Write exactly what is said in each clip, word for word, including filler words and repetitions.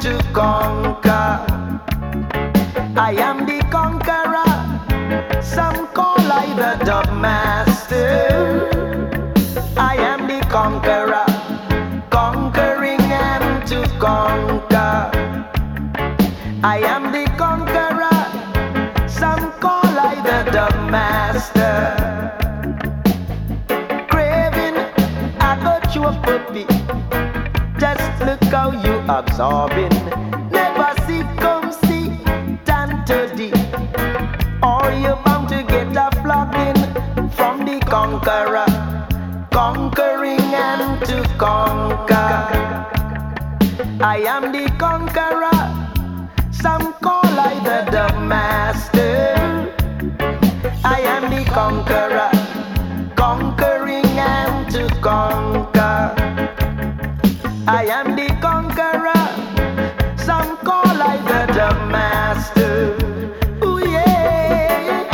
to conquer. I am the conqueror. Some call I the dub master. I am the conqueror, conquering and to conquer. I am the conqueror. Some call I the dub master. Craving, I got you a puppy. Just look how you absorbing. Never see, come see, tan to deep. Or you're bound to get a flogging from the conqueror, conquering and to conquer. I am the conqueror. Some call I the dub master. I am the conqueror, conquering and to conquer. I am the conqueror. Some call I the dub master. Ooh yeah.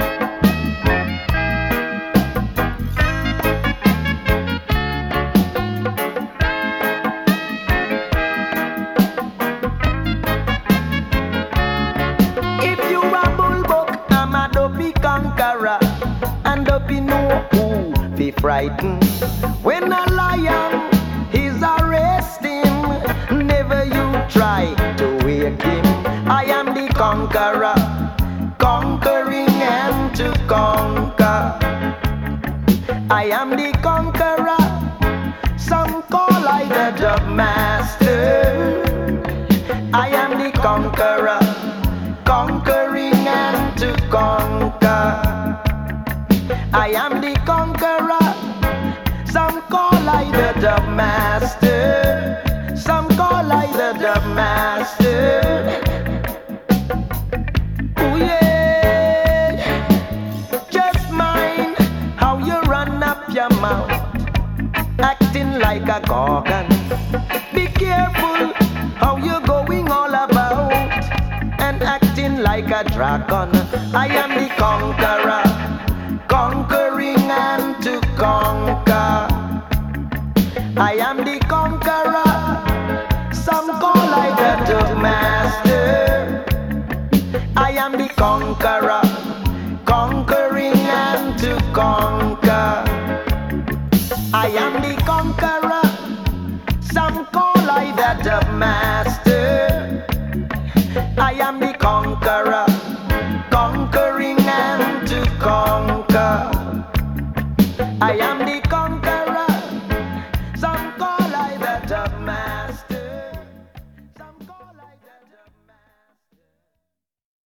If you a bulldog, I'm a dopey conqueror, and dopey know who be frightened. When a lion is arresting, never you try to wake him. I am the conqueror, conquering and to conquer. I am the conqueror. Some call I the dub master. I am the conqueror, conquering and to conquer. I am the conqueror. Some call I the dub master. Some call I the dub master. Ooh yeah. Just mind how you run up your mouth, acting like a gorgon. Be careful how you're going all about and acting like a dragon. I am the conqueror, conquering and to conquer. I am the conqueror. Some call I the dub master. I am the conqueror, conquering and to conquer. I am the conqueror. Some call I the dub master. I am the conqueror,